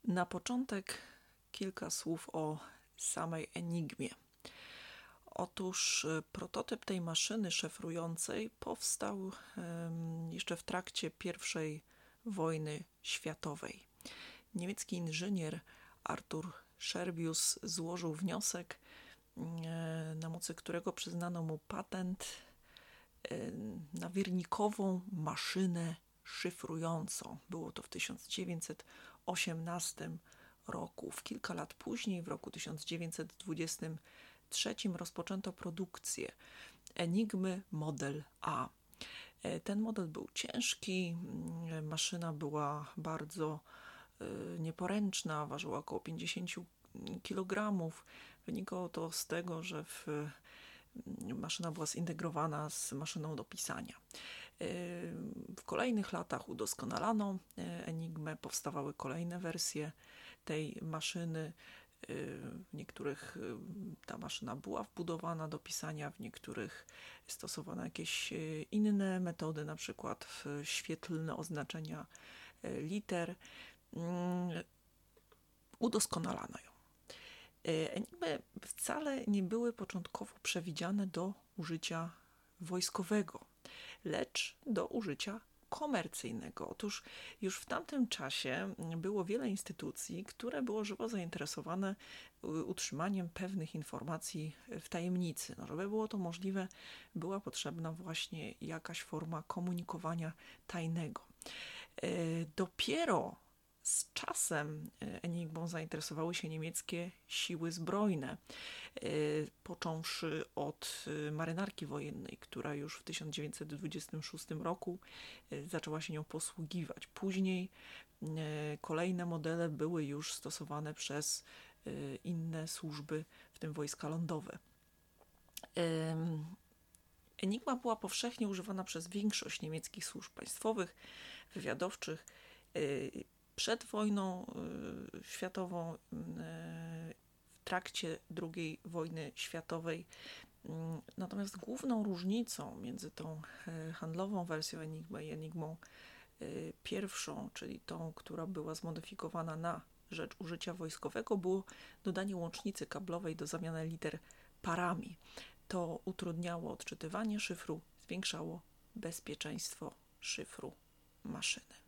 Na początek kilka słów o samej Enigmie. Otóż prototyp tej maszyny szyfrującej powstał jeszcze w trakcie I wojny światowej. Niemiecki inżynier Arthur Scherbius złożył wniosek, na mocy którego przyznano mu patent na wirnikową maszynę szyfrującą. Było to w 1918 roku. W kilka lat później, w roku 1923 rozpoczęto produkcję Enigmy Model A. Ten model był ciężki, maszyna była bardzo nieporęczna, ważyła około 50 kg. Wynikało to z tego, że maszyna była zintegrowana z maszyną do pisania. W kolejnych latach udoskonalano Enigmę, powstawały kolejne wersje tej maszyny. W niektórych ta maszyna była wbudowana do pisania, w niektórych stosowano jakieś inne metody, na przykład świetlne oznaczenia liter. Udoskonalano ją. Enigmy wcale nie były początkowo przewidziane do użycia wojskowego, lecz do użycia komercyjnego. Otóż już w tamtym czasie było wiele instytucji, które było żywo zainteresowane utrzymaniem pewnych informacji w tajemnicy. Żeby było to możliwe, była potrzebna właśnie jakaś forma komunikowania tajnego. Dopiero z czasem Enigmą zainteresowały się niemieckie siły zbrojne, począwszy od marynarki wojennej, która już w 1926 roku zaczęła się nią posługiwać. Później kolejne modele były już stosowane przez inne służby, w tym wojska lądowe. Enigma była powszechnie używana przez większość niemieckich służb państwowych, wywiadowczych. Przed wojną światową, w trakcie II wojny światowej. Natomiast główną różnicą między tą handlową wersją Enigmy i Enigmą pierwszą, czyli tą, która była zmodyfikowana na rzecz użycia wojskowego, było dodanie łącznicy kablowej do zamiany liter parami. To utrudniało odczytywanie szyfru, zwiększało bezpieczeństwo szyfru maszyny.